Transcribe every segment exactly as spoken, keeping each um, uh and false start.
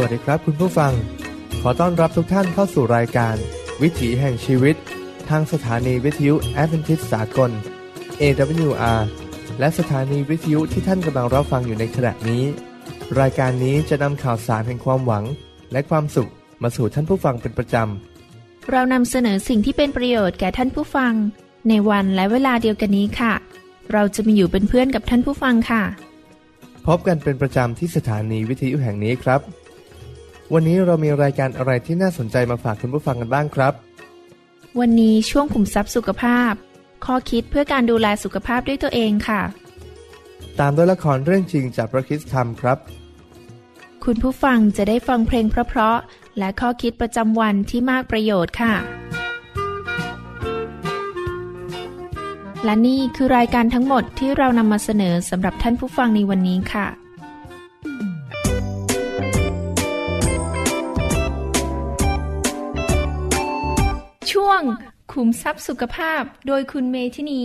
วัสดีครับคุณผู้ฟังขอต้อนรับทุกท่านเข้าสู่รายการวิถีแห่งชีวิตทางสถานีวิทยุแอดเวนทิสต์สากล เอ ดับเบิลยู อาร์ และสถานีวิทยุที่ท่านกำลังรับฟังอยู่ในขณะนี้รายการนี้จะนำข่าวสารแห่งความหวังและความสุขมาสู่ท่านผู้ฟังเป็นประจำเรานำเสนอสิ่งที่เป็นประโยชน์แก่ท่านผู้ฟังในวันและเวลาเดียวกันนี้ค่ะเราจะมาอยู่เป็นเพื่อนกับท่านผู้ฟังค่ะพบกันเป็นประจำที่สถานีวิทยุแห่งนี้ครับวันนี้เรามีรายการอะไรที่น่าสนใจมาฝากคุณผู้ฟังกันบ้างครับวันนี้ช่วงขุมทรัพย์สุขภาพข้อคิดเพื่อการดูแลสุขภาพด้วยตัวเองค่ะตามด้วยละครเรื่องจริงจากพระคริสตธรรมครับคุณผู้ฟังจะได้ฟังเพลงเพราะๆและข้อคิดประจำวันที่มากประโยชน์ค่ะและนี่คือรายการทั้งหมดที่เรานำมาเสนอสำหรับท่านผู้ฟังในวันนี้ค่ะช่วงขุมทรัพย์สุขภาพโดยคุณเมธินี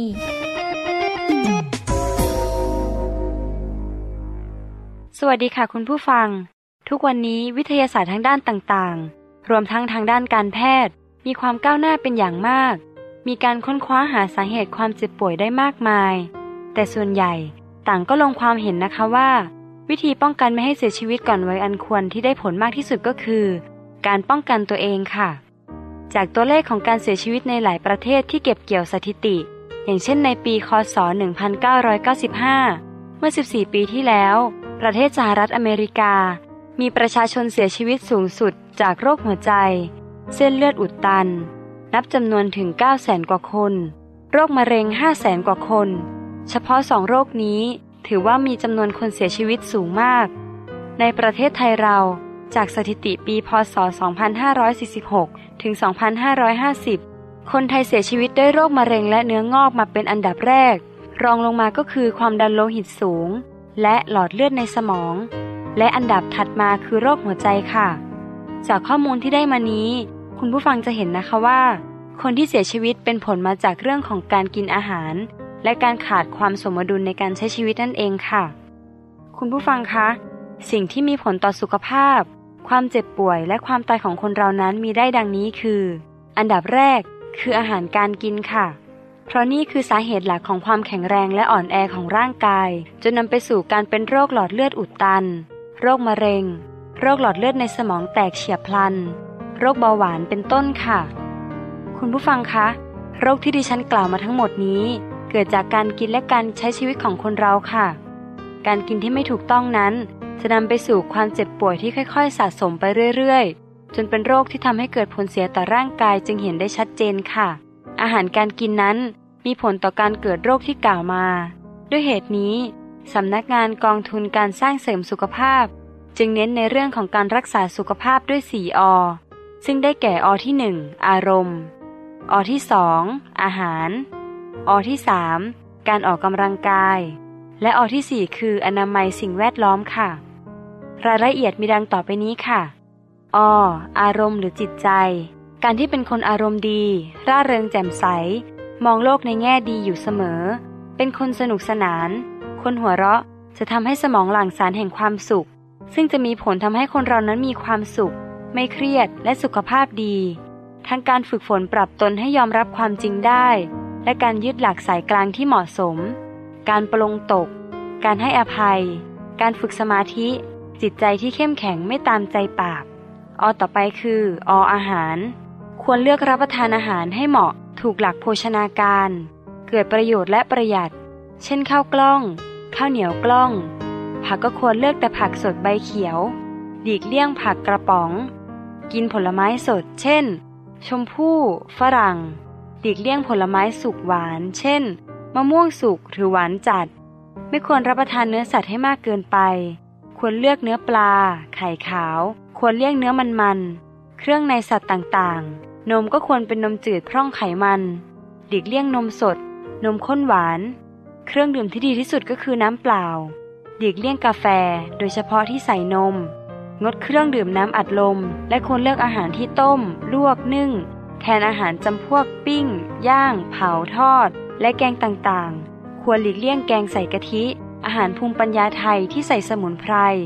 สวัสดีค่ะคุณผู้ฟังทุกวันนี้วิทยาศาสตร์ทางด้านต่างๆรวมทั้งทางด้านการแพทย์มีความก้าวหน้าเป็นอย่างมากมีการค้นคว้าหาสาเหตุความเจ็บป่วยได้มากมายแต่ส่วนใหญ่ต่างก็ลงความเห็นนะคะว่าวิธีป้องกันไม่ให้เสียชีวิตก่อนวัยอันควรที่ได้ผลมากที่สุดก็คือการป้องกันตัวเองค่ะจากตัวเลขของการเสียชีวิตในหลายประเทศที่เก็บเกี่ยวสถิติอย่างเช่นในปีค.ศ. หนึ่งพันเก้าร้อยเก้าสิบห้าเมื่อสิบสี่ปีที่แล้วประเทศสหรัฐอเมริกามีประชาชนเสียชีวิตสูงสุดจากโรคหัวใจเส้นเลือดอุดตันนับจำนวนถึง เก้าแสน กว่าคนโรคมะเร็ง ห้าแสน กว่าคนเฉพาะสองโรคนี้ถือว่ามีจำนวนคนเสียชีวิตสูงมากในประเทศไทยเราจากสถิติปีพ.ศ. สองพันห้าร้อยสี่สิบหกถึงสองพันห้าร้อยห้าสิบคนไทยเสียชีวิตด้วยโรคมะเร็งและเนื้องอกมาเป็นอันดับแรกรองลงมาก็คือความดันโลหิตสูงและหลอดเลือดในสมองและอันดับถัดมาคือโรคหัวใจค่ะจากข้อมูลที่ได้มานี้คุณผู้ฟังจะเห็นนะคะว่าคนที่เสียชีวิตเป็นผลมาจากเรื่องของการกินอาหารและการขาดความสมดุลในการใช้ชีวิตนั่นเองค่ะคุณผู้ฟังคะสิ่งที่มีผลต่อสุขภาพความเจ็บป่วยและความตายของคนเรานั้นมีได้ดังนี้คืออันดับแรกคืออาหารการกินค่ะเพราะนี่คือสาเหตุหลักของความแข็งแรงและอ่อนแอของร่างกายจนนำไปสู่การเป็นโรคหลอดเลือดอุดตันโรคมะเร็งโรคหลอดเลือดในสมองแตกเฉียบพลันโรคเบาหวานเป็นต้นค่ะคุณผู้ฟังคะโรคที่ดิฉันกล่าวมาทั้งหมดนี้เกิดจากการกินและการใช้ชีวิตของคนเราค่ะการกินที่ไม่ถูกต้องนั้นจะนำไปสู่ความเจ็บป่วยที่ค่อยๆสะสมไปเรื่อยๆจนเป็นโรคที่ทำให้เกิดผลเสียต่อร่างกายจึงเห็นได้ชัดเจนค่ะอาหารการกินนั้นมีผลต่อการเกิดโรคที่กล่าวมาด้วยเหตุนี้สำนักงานกองทุนการสร้างเสริมสุขภาพจึงเน้นในเรื่องของการรักษาสุขภาพด้วยสี่อซึ่งได้แก่อที่หนึ่งอารมณ์อที่สองอาหารอที่สามการออกกำลังกายและอที่สี่คืออนามัยสิ่งแวดล้อมค่ะรายละเอียดมีดังต่อไปนี้ค่ะออารมณ์หรือจิตใจการที่เป็นคนอารมณ์ดีร่าเริงแจ่มใสมองโลกในแง่ดีอยู่เสมอเป็นคนสนุกสนานคนหัวเราะจะทำให้สมองหลั่งสารแห่งความสุขซึ่งจะมีผลทำให้คนเรานั้นมีความสุขไม่เครียดและสุขภาพดีทั้งการฝึกฝนปรับตนให้ยอมรับความจริงได้และการยึดหลักสายกลางที่เหมาะสมการปลงตกการให้อภัยการฝึกสมาธิจิตใจที่เข้มแข็งไม่ตามใจปากอต่อไปคือออาหารควรเลือกรับประทานอาหารให้เหมาะถูกหลักโภชนาการเกิดประโยชน์และประหยัดเช่นข้าวกล้องข้าวเหนียวกล้องผักก็ควรเลือกแต่ผักสดใบเขียวหลีกเลี่ยงผักกระป๋องกินผลไม้สดเช่นชมพู่ฝรั่งหลีกเลี่ยงผลไม้สุกหวานเช่นมะม่วงสุกหรือหวานจัดไม่ควรรับประทานเนื้อสัตว์ให้มากเกินไปควรเลือกเนื้อปลาไข่ขาวควรเลี่ยงเนื้อมันๆเครื่องในสัตว์ต่างๆนมก็ควรเป็นนมจืดพร่องไขมันหลีกเลี่ยงนมสดนมข้นหวานเครื่องดื่มที่ดีที่สุดก็คือน้ำเปล่าหลีกเลี่ยงกาแฟโดยเฉพาะที่ใส่นมงดเครื่องดื่มน้ำอัดลมและควรเลือกอาหารที่ต้มลวกนึ่งแทนอาหารจำพวกปิ้งย่างเผาทอดและแกงต่างๆควรหลีกเลี่ยงแกงใส่กะทิอาหารภูมิปัญญาไทยที่ใส่สมุนไพรพ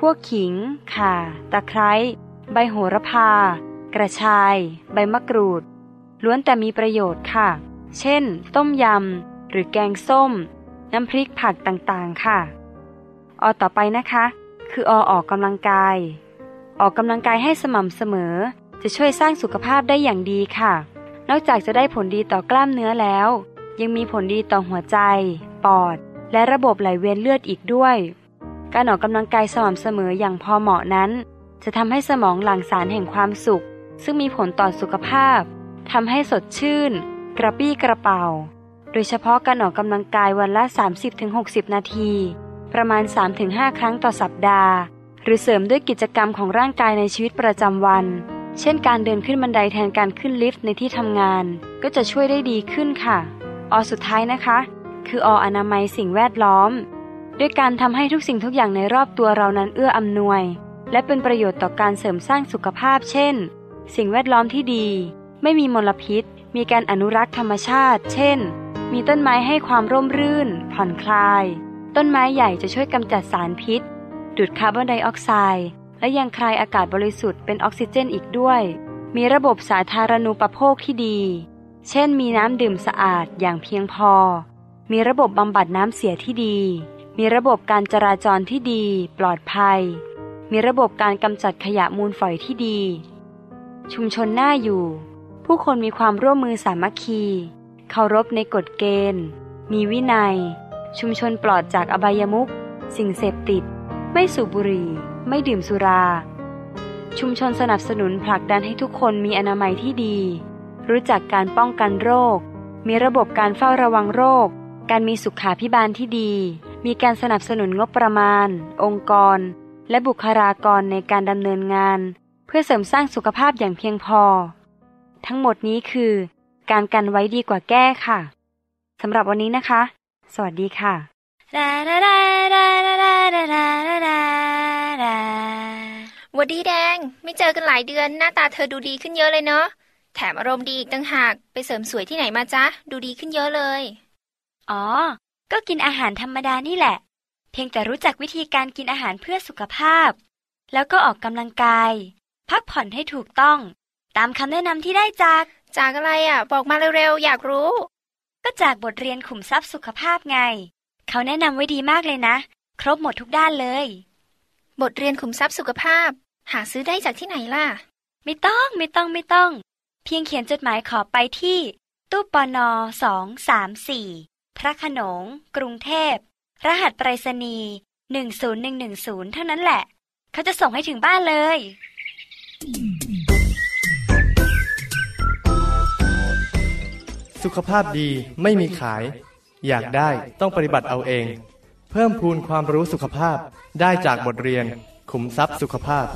วกขิง ข่า ตะไคร้ ใบโหระพา กระชาย ใบมะกรูดล้วนแต่มีประโยชน์ค่ะเช่นต้มยำหรือแกงส้มน้ำพริกผักต่างๆค่ะอต่อไปนะคะคืออออกกำลังกายออกกำลังกายให้สม่ำเสมอจะช่วยสร้างสุขภาพได้อย่างดีค่ะนอกจากจะได้ผลดีต่อกล้ามเนื้อแล้วยังมีผลดีต่อหัวใจปอดและระบบไหลเวียนเลือดอีกด้วยการออกกำลังกายสม่ำเสมออย่างพอเหมาะนั้นจะทำให้สมองหลั่งสารแห่งความสุขซึ่งมีผลต่อสุขภาพทำให้สดชื่นกระปี้กระเป๋าโดยเฉพาะการออกกำลังกายวันละ สามสิบถึงหกสิบ นาทีประมาณ สามถึงห้า ครั้งต่อสัปดาห์หรือเสริมด้วยกิจกรรมของร่างกายในชีวิตประจำวันเช่นการเดินขึ้นบันไดแทนการขึ้นลิฟต์ในที่ทำงานก็จะช่วยได้ดีขึ้นค่ะอสุดท้ายนะคะคือออนามัยสิ่งแวดล้อมด้วยการทำให้ทุกสิ่งทุกอย่างในรอบตัวเรานั้นเอื้ออำนวยและเป็นประโยชน์ต่อการเสริมสร้างสุขภาพเช่นสิ่งแวดล้อมที่ดีไม่มีมลพิษมีการอนุรักษ์ธรรมชาติเช่นมีต้นไม้ให้ความร่มรื่นผ่อนคลายต้นไม้ใหญ่จะช่วยกำจัดสารพิษดูดคาร์บอนไดออกไซด์และยังคายอากาศบริสุทธิ์เป็นออกซิเจนอีกด้วยมีระบบสาธารณูปโภคที่ดีเช่นมีน้ำดื่มสะอาดอย่างเพียงพอมีระบบบำบัดน้ำเสียที่ดีมีระบบการจราจรที่ดีปลอดภัยมีระบบการกำจัดขยะมูลฝอยที่ดีชุมชนน่าอยู่ผู้คนมีความร่วมมือสามัคคีเคารพในกฎเกณฑ์มีวินัยชุมชนปลอดจากอบายมุขสิ่งเสพติดไม่สูบบุหรี่ไม่ดื่มสุราชุมชนสนับสนุนผลักดันให้ทุกคนมีอนามัยที่ดีรู้จักการป้องกันโรคมีระบบการเฝ้าระวังโรคการมีสุขาภิบาลที่ดีมีการสนับสนุนงบประมาณองค์กรและบุคลากรในการดำเนินงานเพื่อเสริมสร้างสุขภาพอย่างเพียงพอทั้งหมดนี้คือการกันไว้ดีกว่าแก้ค่ะสำหรับวันนี้นะคะสวัสดีค่ะหวัดดีแดงไม่เจอกันหลายเดือนหน้าตาเธอดูดีขึ้นเยอะเลยเนาะแถมอารมณ์ดีอีกต่างหากไปเสริมสวยที่ไหนมาจ๊ะดูดีขึ้นเยอะเลยอ๋อก็กินอาหารธรรมดานี่แหละเพียงแต่รู้จักวิธีการกินอาหารเพื่อสุขภาพแล้วก็ออกกำลังกายพักผ่อนให้ถูกต้องตามคำแนะนำที่ได้จากจากอะไรอ่ะบอกมาเร็วๆอยากรู้ก็จากบทเรียนขุมทรัพย์สุขภาพไงเขาแนะนำไว้ดีมากเลยนะครบหมดทุกด้านเลยบทเรียนขุมทรัพย์สุขภาพหาซื้อได้จากที่ไหนล่ะไม่ต้องไม่ต้องไม่ต้องเพียงเขียนจดหมายขอไปที่ตู้ปนสอง สาม สี่พระโขนงกรุงเทพรหัสไปรษณีย์หนึ่ง ศูนย์ หนึ่ง หนึ่ง ศูนย์เท่านั้นแหละเขาจะส่งให้ถึงบ้านเลยสุขภาพดีไม่มีขายอยากได้ต้องปฏิบัติเอาเองเพิ่มพูนความรู้สุขภาพได้จากบทเรียนขุมทรัพย์สุขภาพ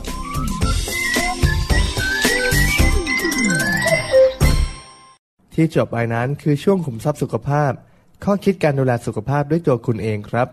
ที่จบไปนั้นคือช่วงขุมทรัพย์สุขภาพข้อคิดการดูแลสุขภาพด้วยตัวคุณเองครับ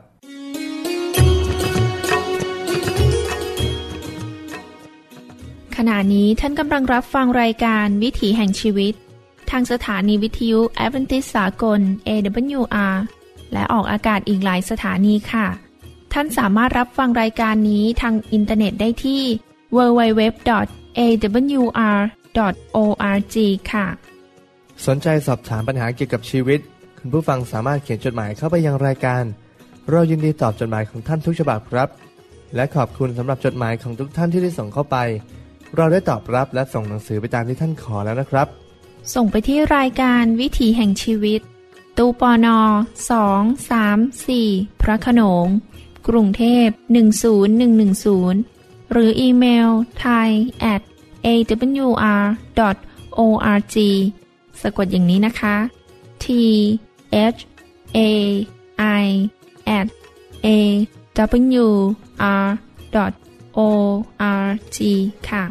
ขณะนี้ท่านกำลังรับฟังรายการวิถีแห่งชีวิตทางสถานีวิทยุแอดเวนทิสต์สากล เอ ดับเบิลยู อาร์ และออกอากาศอีกหลายสถานีค่ะท่านสามารถรับฟังรายการนี้ทางอินเทอร์เน็ตได้ที่ ดับเบิลยู ดับเบิลยู ดับเบิลยู ดอท เอ ดับเบิลยู อาร์ ดอท โอ อาร์ จี ค่ะสนใจสอบถามปัญหาเกี่ยวกับชีวิตคุณผู้ฟังสามารถเขียนจดหมายเข้าไปยังรายการเรายินดีตอบจดหมายของท่านทุกฉบับครับและขอบคุณสำหรับจดหมายของทุกท่านที่ได้ส่งเข้าไปเราได้ตอบรับและส่งหนังสือไปตามที่ท่านขอแล้วนะครับส่งไปที่รายการวิถีแห่งชีวิตตู้ปนสอง สาม สี่พระโขนงกรุงเทพหนึ่ง ศูนย์ หนึ่ง หนึ่ง ศูนย์หรืออีเมล ไทย แอท เอ ดับเบิลยู อาร์ ดอท โอ อาร์ จี สะกดอย่างนี้นะคะ T H A I แอท เอ ดับเบิลยู อาร์ ดอท โอ อาร์ จี ค่ะ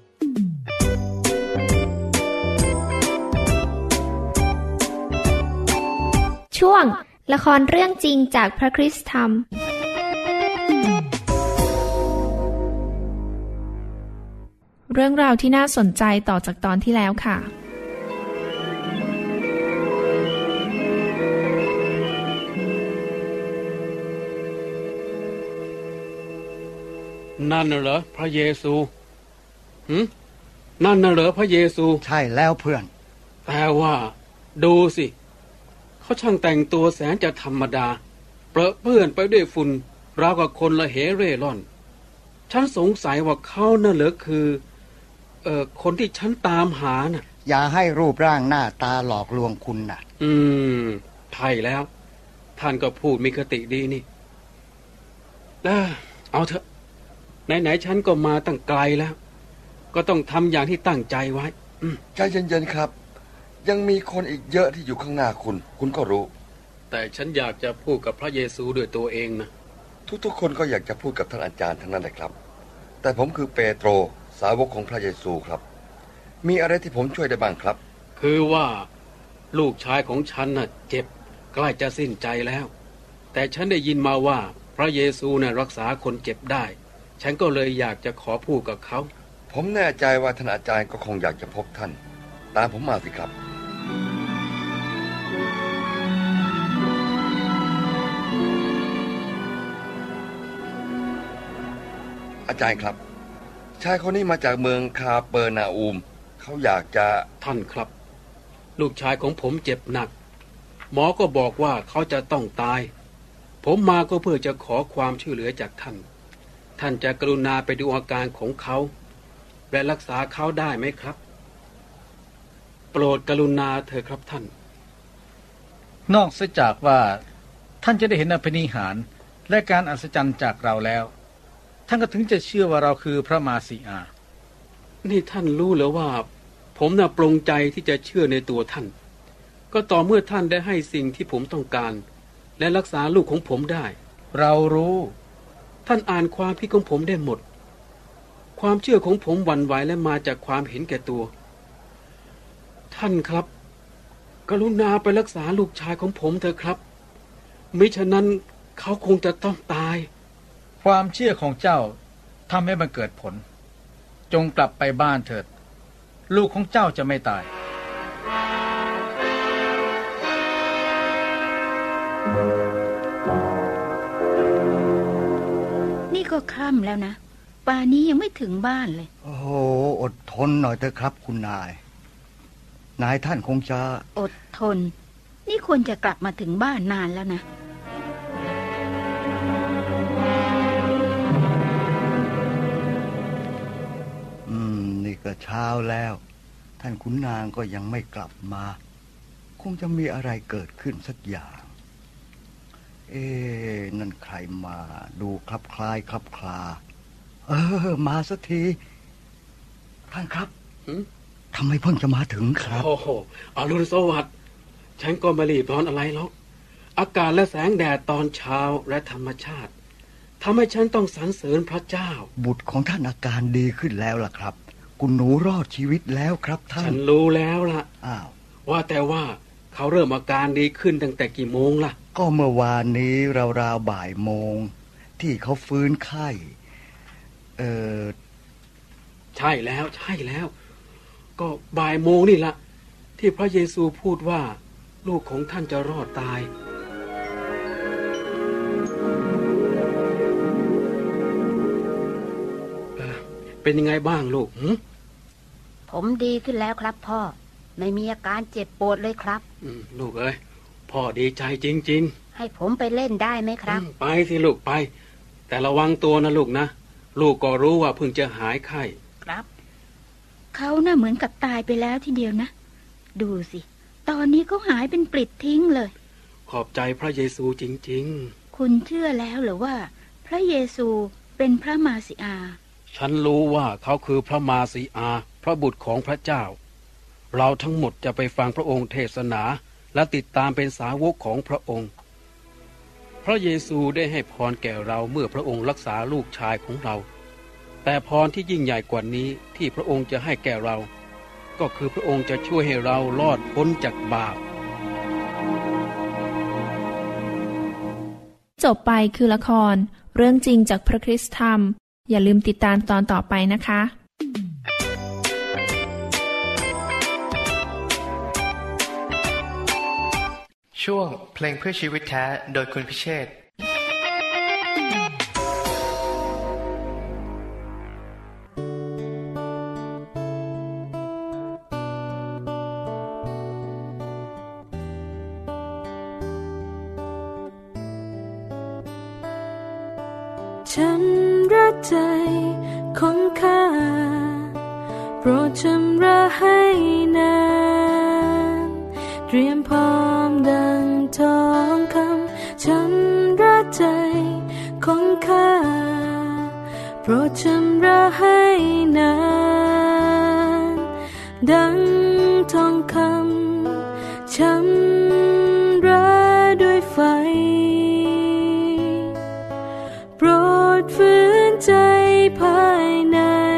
ช่วงละครเรื่องจริงจากพระคริสตธรรมเรื่องราวที่น่าสนใจต่อจากตอนที่แล้วค่ะนั่นน่ะเหรอพระเยซูหืมนั่นน่ะเหรอพระเยซูใช่แล้วเพื่อนแต่ว่าดูสิเขาช่างแต่งตัวแสนจะธรรมดาเปรอะเปื้อนไปด้วยฝุ่นราวกับคนละเหเร่ร่อนฉันสงสัยว่าเขาน่ะเหรอคือเอ่อคนที่ฉันตามหาน่ะอย่าให้รูปร่างหน้าตาหลอกลวงคุณน่ะอืมใช่แล้วท่านก็พูดมีคติดีนี่เอาเถอะไหนๆฉันก็มาตั้งไกลแล้วก็ต้องทำอย่างที่ตั้งใจไว้ใจเย็นๆครับยังมีคนอีกเยอะที่อยู่ข้างหน้าคุณคุณก็รู้แต่ฉันอยากจะพูดกับพระเยซูด้วยตัวเองนะทุกๆคนก็อยากจะพูดกับท่านอาจารย์ทั้งนั้นแหละครับแต่ผมคือเปโตรสาวกของพระเยซูครับมีอะไรที่ผมช่วยได้บ้างครับคือว่าลูกชายของฉันน่ะเจ็บใกล้จะสิ้นใจแล้วแต่ฉันได้ยินมาว่าพระเยซูน่ะรักษาคนเจ็บได้ฉันก็เลยอยากจะขอพูดกับเขาผมแน่ใจว่าท่านอาจารย์ก็คงอยากจะพบท่านตามผมมาสิครับอาจารย์ครับชายคนนี้มาจากเมืองคาเปอร์นาอูมเขาอยากจะท่านครับลูกชายของผมเจ็บหนักหมอก็บอกว่าเขาจะต้องตายผมมาก็เพื่อจะขอความช่วยเหลือจากท่านท่านจะกรุณาไปดูอาการของเขาและรักษาเขาได้ไหมครับโปรดกรุณาเถิดครับท่านนอกเสียจากว่าท่านจะได้เห็นอภินิหารและการอัศจรรย์จากเราแล้วท่านก็ถึงจะเชื่อว่าเราคือพระมาสีอานี่ท่านรู้หรือว่าผมน่ะปรงใจที่จะเชื่อในตัวท่านก็ต่อเมื่อท่านได้ให้สิ่งที่ผมต้องการและรักษาลูกของผมได้เรารู้ท่านอ่านความคิดของผมได้หมดความเชื่อของผมหวั่นไหวและมาจากความเห็นแก่ตัวท่านครับกรุณาไปรักษาลูกชายของผมเถอะครับมิฉะนั้นเขาคงจะต้องตายความเชื่อของเจ้าทำให้มันเกิดผลจงกลับไปบ้านเถิดลูกของเจ้าจะไม่ตายนี่ก็ค่ำแล้วนะป่านนี้ยังไม่ถึงบ้านเลยโอ้โหอดทนหน่อยเถอะครับคุณนายนายท่านคงจะอดทนนี่ควรจะกลับมาถึงบ้านนานแล้วนะอืมนี่ก็เช้าแล้วท่านขุนนางก็ยังไม่กลับมาคงจะมีอะไรเกิดขึ้นสักอย่างเอ๊ะนั่นใครมาดูคลับคล้ายคลับคลาเออมาสักทีท่านครับทำไมเพิ่งจะมาถึงครับโอ้โหอรุณสวัสดิ์ฉันก็ไม่รีบร้อนอะไรหรอกอากาศและแสงแดดตอนเช้าและธรรมชาติทำให้ฉันต้องสรรเสริญพระเจ้าบุตรของท่านอาการดีขึ้นแล้วล่ะครับคุณหนูรอดชีวิตแล้วครับท่านฉันรู้แล้วล่ะอ้าวว่าแต่ว่าเขาเริ่มอาการดีขึ้นตั้งแต่กี่โมงล่ะก็เมื่อวานนี้ราวๆบ่ายโมงที่เขาฟื้นไข้เออใช่แล้วใช่แล้วก็บ่ายโมงนี่ละที่พระเยซูพูดว่าลูกของท่านจะรอดตายเออเป็นยังไงบ้างลูกหึผมดีขึ้นแล้วครับพ่อไม่มีอาการเจ็บปวดเลยครับลูกเอ้ยพ่อดีใจจริงๆให้ผมไปเล่นได้ไหมครับไปสิลูกไปแต่ระวังตัวนะลูกนะลูกก็รู้ว่าเพิ่งจะหายไข้ครับเขาน่ะเหมือนกับตายไปแล้วทีเดียวนะดูสิตอนนี้เขาหายเป็นปลิดทิ้งเลยขอบใจพระเยซูจริงๆคุณเชื่อแล้วหรือว่าพระเยซูเป็นพระมาสีอาฉันรู้ว่าเขาคือพระมาสีอาพระบุตรของพระเจ้าเราทั้งหมดจะไปฟังพระองค์เทศนาและติดตามเป็นสาวกของพระองค์พระเยซูได้ให้พรแก่เราเมื่อพระองค์รักษาลูกชายของเราแต่พรที่ยิ่งใหญ่กว่านี้ที่พระองค์จะให้แก่เราก็คือพระองค์จะช่วยให้เรารอดพ้นจากบาปจบไปคือละครเรื่องจริงจากพระคริสต์ธรรมอย่าลืมติดตามตอนต่อไปนะคะช่วงเพลงเพื่อชีวิตแท้ โดยคุณพิเชษฐ์ฉันรักใจของข้าโปรดชำระให้นานเตรียมพร้อมดังทองคำฉันรักใจของข้าโปรดชำระให้นานดังทองคำชำระด้วยไฟโปรดฝืนใจภายใน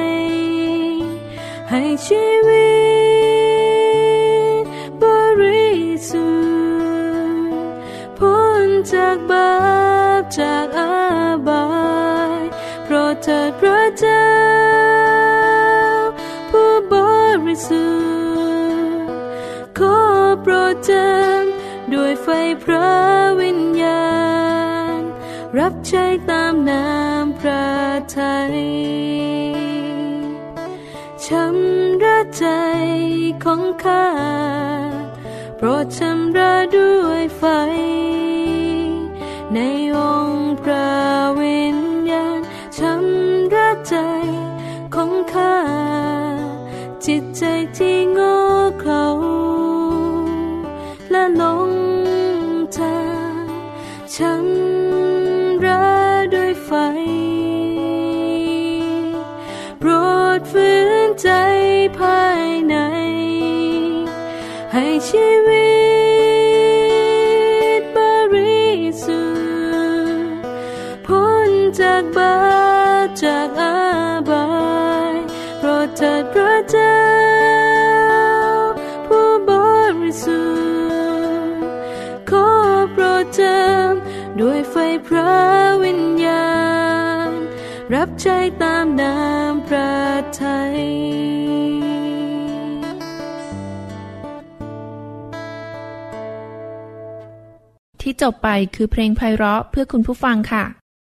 ให้ชีวิตบริสุทธิ์พ้นจากบาปจากอาบัติโปรดเถิดพระเจ้าผู้บริสุทธิ์ขอโปรดเจิมด้วยไฟพระวิญญาณรับใช้ตามนามพระทัยชำระใจของข้าโปรดชำระด้วยไฟในองค์พระวิญญาณชำระใจของข้าจิตใจที่โง่เขลาและหลงทางชำระด้วยไฟโปรดฝืนใจภายในให้ชีวิตบริสุทธิ์พ้นจากบาปจากอาบัติโปรดเถิดพระเจ้าผู้บริสุทธิ์ขอโปรดเจิมด้วยไฟพระวิญญาณรับใช้ตามนามพระทัยที่จบไปคือเพลงไพเราะเพื่อคุณผู้ฟังค่ะ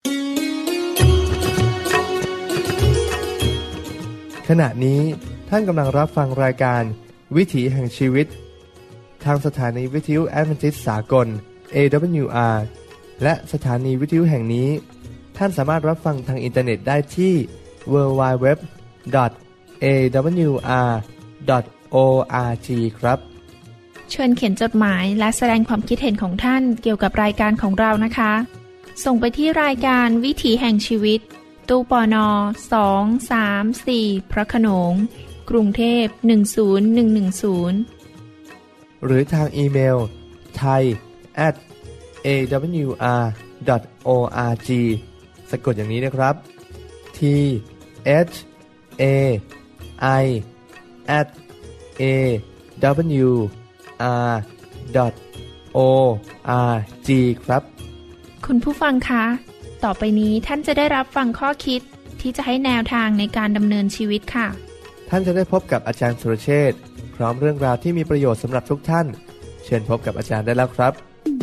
ขณะนี้ท่านกำลังรับฟังรายการวิถีแห่งชีวิตทางสถานีวิทยุแอดเวนทิสต์สากล เอ ดับเบิลยู อาร์ และสถานีวิทยุแห่งนี้ท่านสามารถรับฟังทางอินเทอร์เน็ตได้ที่ ดับเบิลยู ดับเบิลยู ดับเบิลยู ดอท เอ ดับเบิลยู อาร์ ดอท โอ อาร์ จี ครับเชิญเขียนจดหมายและแสดงความคิดเห็นของท่านเกี่ยวกับรายการของเรานะคะส่งไปที่รายการวิถีแห่งชีวิตตู้ปนสองสามสี่พระโขนงกรุงเทพหนึ่งศูนย์หนึ่งหนึ่งศูนย์หรือทางอีเมล ไทย แอท เอ ดับเบิลยู อาร์ ดอท โอ อาร์ จี สะกดอย่างนี้นะครับ ที เอช เอ ไอ แอท เอ ดับเบิลยู อาร์ ดอท โอ อาร์ จี ครับคุณผู้ฟังคะต่อไปนี้ท่านจะได้รับฟังข้อคิดที่จะให้แนวทางในการดำเนินชีวิตค่ะท่านจะได้พบกับอาจารย์สุรเชษฐ์พร้อมเรื่องราวที่มีประโยชน์สำหรับทุกท่านเชิญพบกับอาจารย์ได้แล้วครับ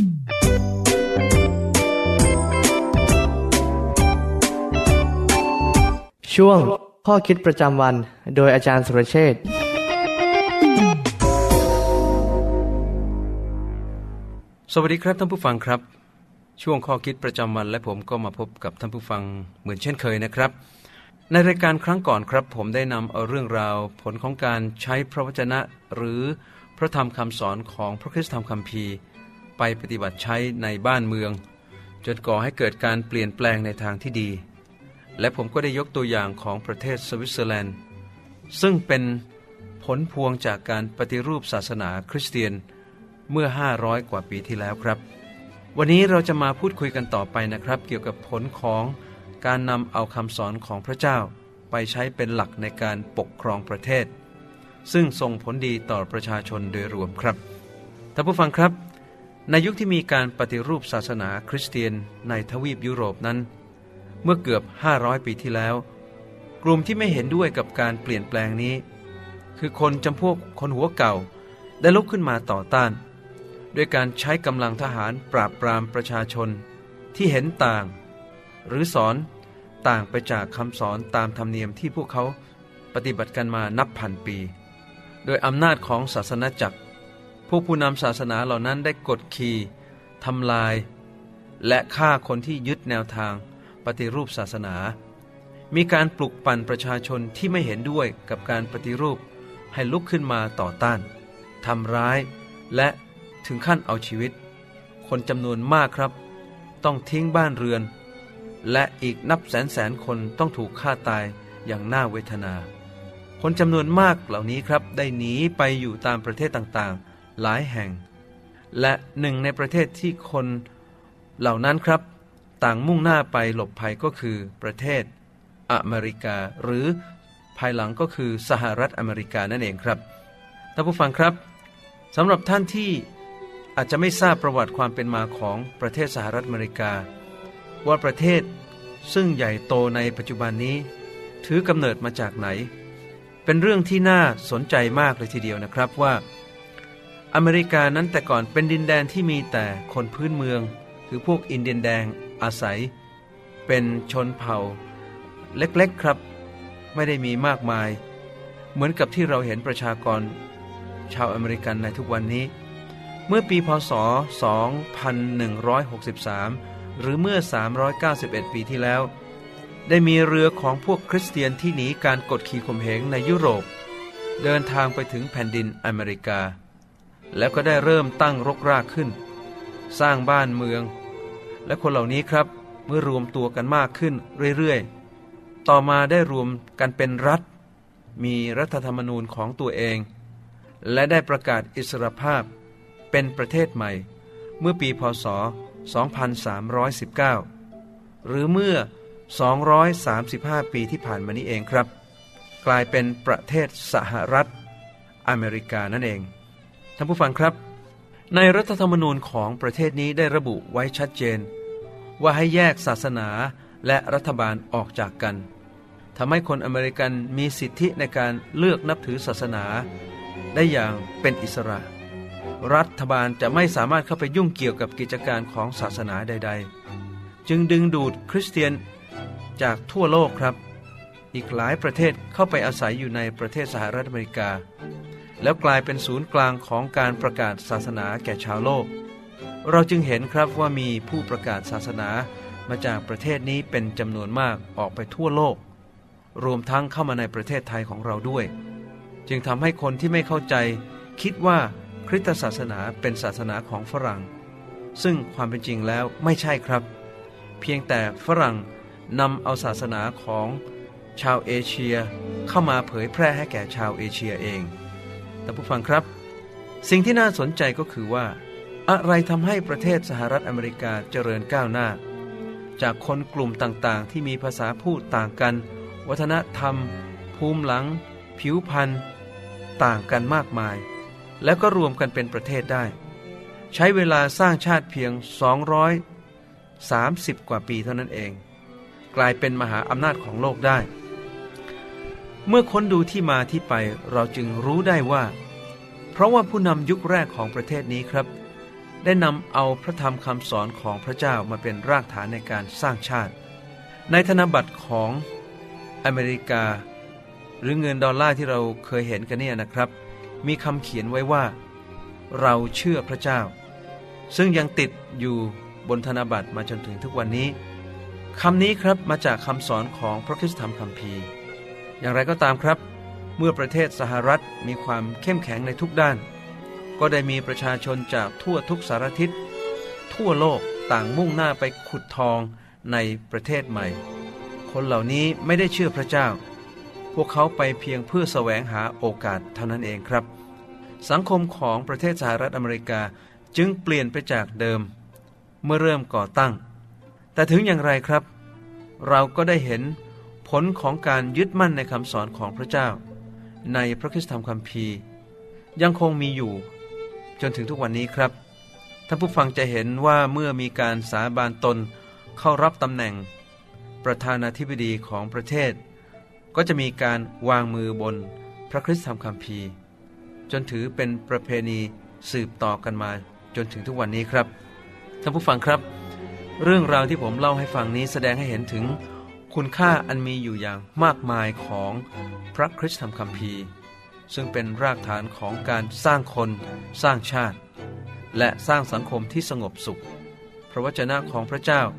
ช่วงข้อคิดประจำวันโดยอาจารย์สุรเชษฐ์สวัสดีครับท่านผู้ฟังครับช่วงข้อคิดประจำวันและผมก็มาพบกับท่านผู้ฟังเหมือนเช่นเคยนะครับในรายการครั้งก่อนครับผมได้นำเอาเรื่องราวผลของการใช้พระวจนะหรือพระธรรมคำสอนของพระคริสตธรรมคัมภีร์ไปปฏิบัติใช้ในบ้านเมืองจนก่อให้เกิดการเปลี่ยนแปลงในทางที่ดีและผมก็ได้ยกตัวอย่างของประเทศสวิตเซอร์แลนด์ซึ่งเป็นผลพวงจากการปฏิรูปศาสนาคริสเตียนเมื่อห้าร้อยกว่าปีที่แล้วครับวันนี้เราจะมาพูดคุยกันต่อไปนะครับเกี่ยวกับผลของการนำเอาคำสอนของพระเจ้าไปใช้เป็นหลักในการปกครองประเทศซึ่งส่งผลดีต่อประชาชนโดยรวมครับท่านผู้ฟังครับในยุคที่มีการปฏิรูปศาสนาคริสเตียนในทวีปยุโรปนั้นเมื่อเกือบห้าร้อยปีที่แล้วกลุ่มที่ไม่เห็นด้วยกับการเปลี่ยนแปลงนี้คือคนจำพวกคนหัวเก่าได้ลุกขึ้นมาต่อต้านด้วยการใช้กำลังทหารปราบปรามประชาชนที่เห็นต่างหรือสอนต่างไปจากคำสอนตามธรรมเนียมที่พวกเขาปฏิบัติกันมานับพันปีโดยอำนาจของศาสนาจักรพวกผู้นำศาสนาเหล่านั้นได้กดขี่ทำลายและฆ่าคนที่ยึดแนวทางปฏิรูปศาสนามีการปลุกปั่นประชาชนที่ไม่เห็นด้วยกับการปฏิรูปให้ลุกขึ้นมาต่อต้านทำร้ายและถึงขั้นเอาชีวิตคนจำนวนมากครับต้องทิ้งบ้านเรือนและอีกนับแสนแสนคนต้องถูกฆ่าตายอย่างน่าเวทนาคนจำนวนมากเหล่านี้ครับได้หนีไปอยู่ตามประเทศต่างๆหลายแห่งและหนึ่งในประเทศที่คนเหล่านั้นครับต่างมุ่งหน้าไปหลบภัยก็คือประเทศอเมริกาหรือภายหลังก็คือสหรัฐอเมริกานั่นเองครับท่านผู้ฟังครับสำหรับท่านที่อาจจะไม่ทราบประวัติความเป็นมาของประเทศสหรัฐอเมริกาว่าประเทศซึ่งใหญ่โตในปัจจุบันนี้ถือกำเนิดมาจากไหนเป็นเรื่องที่น่าสนใจมากเลยทีเดียวนะครับว่าอเมริกานั้นแต่ก่อนเป็นดินแดนที่มีแต่คนพื้นเมืองคือพวกอินเดียนแดงอาศัยเป็นชนเผ่าเล็กๆครับไม่ได้มีมากมายเหมือนกับที่เราเห็นประชากรชาวอเมริกันในทุกวันนี้เมื่อปีพ.ศ. สองพันหนึ่งร้อยหกสิบสามหรือเมื่อสามร้อยเก้าสิบเอ็ดปีที่แล้วได้มีเรือของพวกคริสเตียนที่หนีการกดขี่ข่มเหงในยุโรปเดินทางไปถึงแผ่นดินอเมริกาแล้วก็ได้เริ่มตั้งรกรากขึ้นสร้างบ้านเมืองและคนเหล่านี้ครับเมื่อรวมตัวกันมากขึ้นเรื่อยๆต่อมาได้รวมกันเป็นรัฐมีรัฐธรรมนูญของตัวเองและได้ประกาศอิสรภาพเป็นประเทศใหม่เมื่อปีพ.ศ. สองพันสามร้อยสิบเก้าหรือเมื่อสองร้อยสามสิบห้าปีที่ผ่านมานี้เองครับกลายเป็นประเทศสหรัฐอเมริกานั่นเองท่านผู้ฟังครับในรัฐธรรมนูญของประเทศนี้ได้ระบุไว้ชัดเจนว่าให้แยกศาสนาและรัฐบาลออกจากกันทำให้คนอเมริกันมีสิทธิในการเลือกนับถือศาสนาได้อย่างเป็นอิสระรัฐบาลจะไม่สามารถเข้าไปยุ่งเกี่ยวกับกิจการของศาสนาใดๆจึงดึงดูดคริสเตียนจากทั่วโลกครับอีกหลายประเทศเข้าไปอาศัยอยู่ในประเทศสหรัฐอเมริกาแล้วกลายเป็นศูนย์กลางของการประกาศศาสนาแก่ชาวโลกเราจึงเห็นครับว่ามีผู้ประกาศศาสนามาจากประเทศนี้เป็นจำนวนมากออกไปทั่วโลกรวมทั้งเข้ามาในประเทศไทยของเราด้วยจึงทำให้คนที่ไม่เข้าใจคิดว่าคริสตศาสนาเป็นศาสนาของฝรั่งซึ่งความเป็นจริงแล้วไม่ใช่ครับเพียงแต่ฝรั่งนำเอาศาสนาของชาวเอเชียเข้ามาเผยแพร่ให้แก่ชาวเอเชียเองแต่ผู้ฟังครับสิ่งที่น่าสนใจก็คือว่าอะไรทำให้ประเทศสหรัฐอเมริกาเจริญก้าวหน้าจากคนกลุ่มต่างๆที่มีภาษาพูดต่างกันวัฒนธรรมภูมิหลังผิวพรรณต่างกันมากมายแล้วก็รวมกันเป็นประเทศได้ใช้เวลาสร้างชาติเพียงสองร้อยสามสิบกว่าปีเท่านั้นเองกลายเป็นมหาอำนาจของโลกได้เมื่อค้นดูที่มาที่ไปเราจึงรู้ได้ว่าเพราะว่าผู้นำยุคแรกของประเทศนี้ครับได้นำเอาพระธรรมคำสอนของพระเจ้ามาเป็นรากฐานในการสร้างชาติในธนบัตรของอเมริกาหรือเงินดอลลาร์ที่เราเคยเห็นกันเนี่ยนะครับมีคำเขียนไว้ว่าเราเชื่อพระเจ้าซึ่งยังติดอยู่บนธนบัตรมาจนถึงทุกวันนี้คำนี้ครับมาจากคำสอนของพระคริสตธรรมคัมภีร์อย่างไรก็ตามครับเมื่อประเทศสหรัฐมีความเข้มแข็งในทุกด้านก็ได้มีประชาชนจากทั่วทุกสารทิศทั่วโลกต่างมุ่งหน้าไปขุดทองในประเทศใหม่คนเหล่านี้ไม่ได้เชื่อพระเจ้าพวกเขาไปเพียงเพื่อแสวงหาโอกาสเท่านั้นเองครับสังคมของประเทศสหรัฐอเมริกาจึงเปลี่ยนไปจากเดิมเมื่อเริ่มก่อตั้งแต่ถึงอย่างไรครับเราก็ได้เห็นผลของการยึดมั่นในคำสอนของพระเจ้าในพระคริสตธรรมคัมภีร์ยังคงมีอยู่จนถึงทุกวันนี้ครับท่านผู้ฟังจะเห็นว่าเมื่อมีการสาบานตนเข้ารับตำแหน่งประธานาธิบดีของประเทศก็จะมีการวางมือบนพระคริสตธรรมคัมภีร์จนถือเป็นประเพณีสืบต่อกันมาจนถึงทุกวันนี้ครับท่านผู้ฟังครับเรื่องราวที่ผมเล่าให้ฟังนี้แสดงให้เห็นถึงคุณค่าอันมีอยู่อย่างมากมายของพระคริสตธรรมคัมภีร์ซึ่งเป็นรากฐานของการสร้างคนสร้างชาติและสร้างสังคมที่สงบสุขพระวจนะของพระเจ้า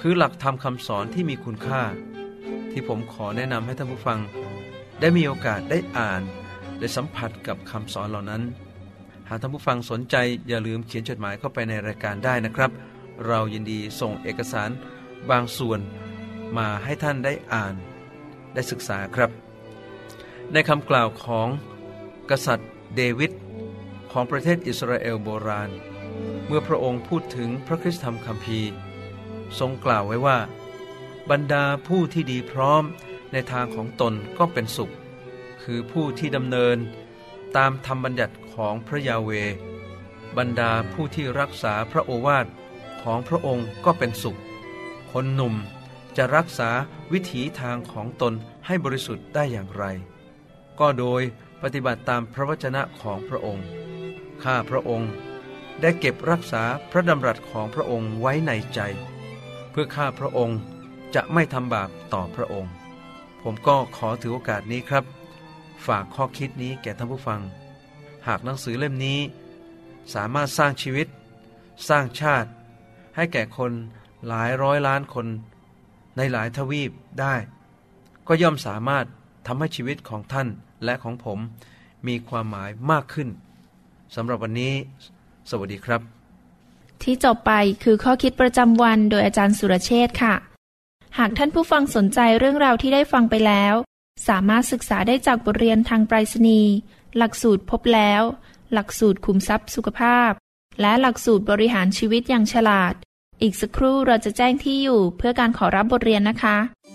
คือหลักธรรมคำสอนที่มีคุณค่าที่ผมขอแนะนำให้ท่านผู้ฟังได้มีโอกาสได้อ่านได้สัมผัสกับคำสอนเหล่านั้นหากท่านผู้ฟังสนใจอย่าลืมเขียนจดหมายเข้าไปในรายการได้นะครับเรายินดีส่งเอกสารบางส่วนมาให้ท่านได้อ่านได้ศึกษาครับในคำกล่าวของกษัตริย์เดวิดของประเทศอิสราเอลโบราณเมื่อพระองค์พูดถึงพระคริสตธรรมคัมภีร์ทรงกล่าวไว้ว่าบรรดาผู้ที่ดีพร้อมในทางของตนก็เป็นสุขคือผู้ที่ดำเนินตามธรรมบัญญัติของพระยาเวห์บรรดาผู้ที่รักษาพระโอวาทของพระองค์ก็เป็นสุขคนหนุ่มจะรักษาวิถีทางของตนให้บริสุทธิ์ได้อย่างไรก็โดยปฏิบัติตามพระวจนะของพระองค์ข้าพระองค์ได้เก็บรักษาพระดำรัสของพระองค์ไว้ในใจเพื่อข้าพระองค์จะไม่ทำบาปต่อพระองค์ผมก็ขอถือโอกาสนี้ครับฝากข้อคิดนี้แก่ท่านผู้ฟังหากหนังสือเล่มนี้สามารถสร้างชีวิตสร้างชาติให้แก่คนหลายร้อยล้านคนในหลายทวีปได้ก็ย่อมสามารถทำให้ชีวิตของท่านและของผมมีความหมายมากขึ้นสำหรับวันนี้สวัสดีครับที่จบไปคือข้อคิดประจำวันโดยอาจารย์สุรเชษฐ์ค่ะหากท่านผู้ฟังสนใจเรื่องราวที่ได้ฟังไปแล้วสามารถศึกษาได้จากบทเรียนทางไปรษณีย์หลักสูตรพบแล้วหลักสูตรคุมทรัพย์สุขภาพและหลักสูตรบริหารชีวิตอย่างฉลาดอีกสักครู่เราจะแจ้งที่อยู่เพื่อการขอรับบทเรียนนะคะ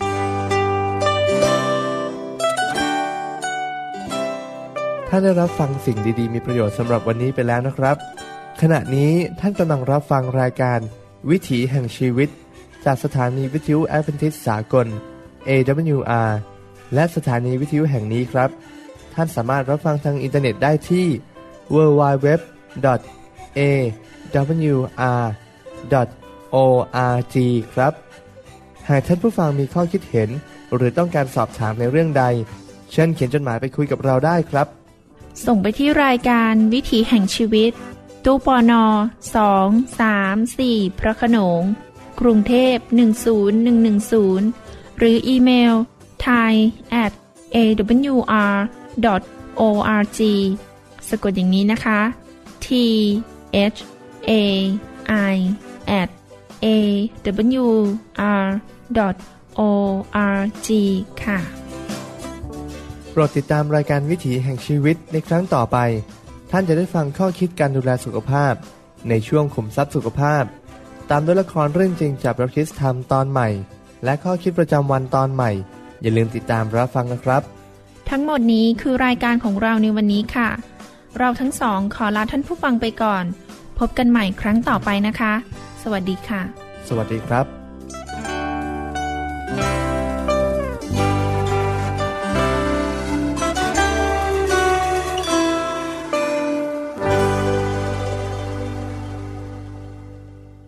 ท่านได้รับฟังสิ่งดีๆมีประโยชน์สำหรับวันนี้ไปแล้วนะครับขณะนี้ท่านกำลังรับฟังรายการวิถีแห่งชีวิตจากสถานีวิทยุแอดเวนทิสต์สากล เอ ดับเบิลยู อาร์ และสถานีวิทยุแห่งนี้ครับท่านสามารถรับฟังทางอินเทอร์เน็ตได้ที่ ดับเบิลยู ดับเบิลยู ดับเบิลยู ดอท เอ ดับเบิลยู อาร์ ดอท โอ อาร์ จี ครับหากท่านผู้ฟังมีข้อคิดเห็นหรือต้องการสอบถามในเรื่องใดเชิญเขียนจดหมายไปคุยกับเราได้ครับส่งไปที่รายการวิถีแห่งชีวิตตู้ปนสอง สาม สี่ พระโขนงกรุงเทพหนึ่งศูนย์หนึ่งหนึ่งศูนย์หรืออีเมล ไทย แอท เอ ดับเบิลยู อาร์ ดอท โอ อาร์ จี สะกดอย่างนี้นะคะ ที เอช เอ ไอ แอท เอ ดับเบิลยู อาร์ ดอท โอ อาร์ จี ค่ะโปรดติดตามรายการวิถีแห่งชีวิตในครั้งต่อไปท่านจะได้ฟังข้อคิดการดูแลสุขภาพในช่วงขุมทรัพย์สุขภาพตามด้วยละครเรื่องจริงจากพระคริสตธรรมตอนใหม่และข้อคิดประจำวันตอนใหม่อย่าลืมติดตามรับฟังนะครับทั้งหมดนี้คือรายการของเราในวันนี้ค่ะเราทั้งสองขอลาท่านผู้ฟังไปก่อนพบกันใหม่ครั้งต่อไปนะคะสวัสดีค่ะสวัสดีครับ